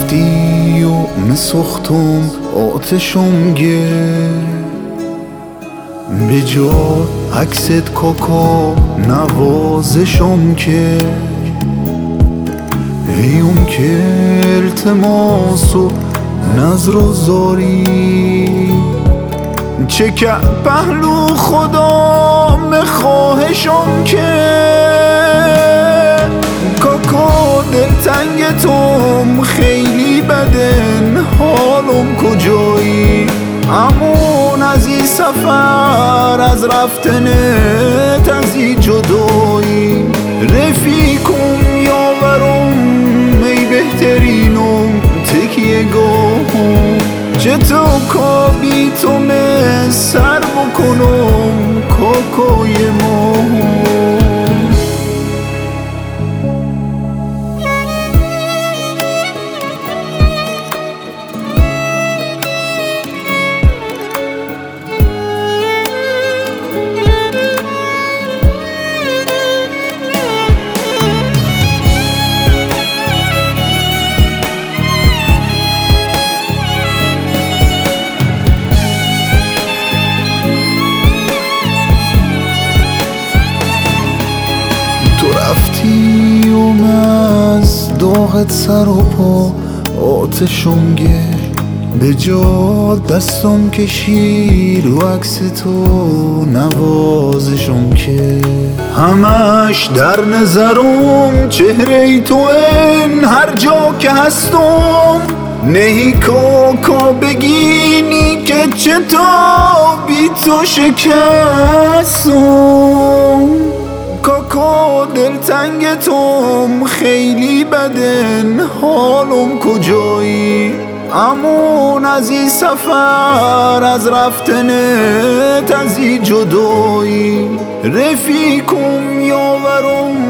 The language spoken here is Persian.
رفتی و مسختم آتشم گرفت به جا عکست کاکا نوازشم کرد هیم که التماس و نظر و زاری چه که پهلو خدا مخواهشم کرد کاکا دلتنگ توم خیلی بدن حالم کجایی امون از این سفر از رفتنت از این جدایی رفیقم یاورم ای بهترینم تکیه گاهم چه تو کابی تو سر بکنم کاکای ما رفتی و از داغت سر و پا آتشم گرفت به جا دستم کشید رو عکس تو نوازشم کرد همش در نظرم چهره تو این هر جا که هستم نهی کاکا بگینی که چطور بی تو شکستم کاکا دلتنگ توم خیلی بدن حالم کجایی امون از این سفر از رفتنت از این جدایی رفیقم یاورم